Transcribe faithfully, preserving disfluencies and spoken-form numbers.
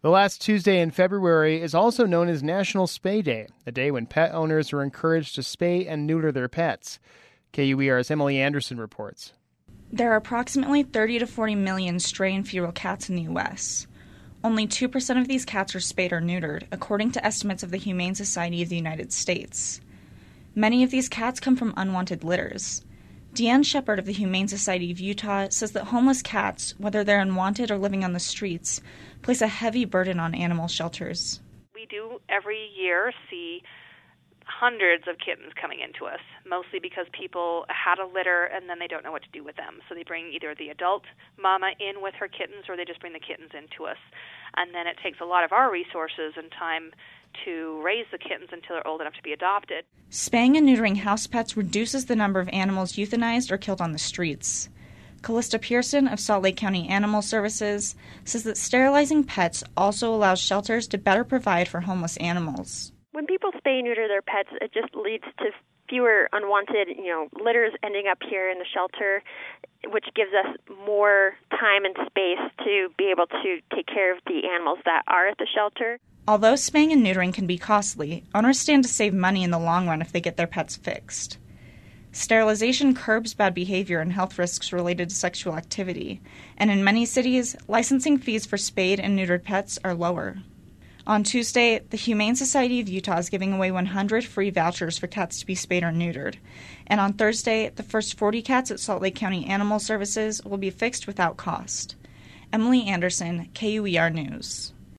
The last Tuesday in February is also known as National Spay Day, a day when pet owners are encouraged to spay and neuter their pets. K U E R's Emily Anderson reports. There are approximately thirty to forty million stray and feral cats in the U S Only two percent of these cats are spayed or neutered, according to estimates of the Humane Society of the United States. Many of these cats come from unwanted litters. Deanne Shepard of the Humane Society of Utah says that homeless cats, whether they're unwanted or living on the streets, place a heavy burden on animal shelters. We do every year see hundreds of kittens coming into us, mostly because people had a litter and then they don't know what to do with them. So they bring either the adult mama in with her kittens or they just bring the kittens into us. And then it takes a lot of our resources and time to raise the kittens until they're old enough to be adopted. Spaying and neutering house pets reduces the number of animals euthanized or killed on the streets. Callista Pearson of Salt Lake County Animal Services says that sterilizing pets also allows shelters to better provide for homeless animals. When people spay and neuter their pets, it just leads to fewer unwanted, you know, litters ending up here in the shelter, which gives us more time and space to be able to take care of the animals that are at the shelter. Although spaying and neutering can be costly, owners stand to save money in the long run if they get their pets fixed. Sterilization curbs bad behavior and health risks related to sexual activity, and in many cities, licensing fees for spayed and neutered pets are lower. On Tuesday, the Humane Society of Utah is giving away one hundred free vouchers for cats to be spayed or neutered. And on Thursday, the first forty cats at Salt Lake County Animal Services will be fixed without cost. Emily Anderson, K U E R News.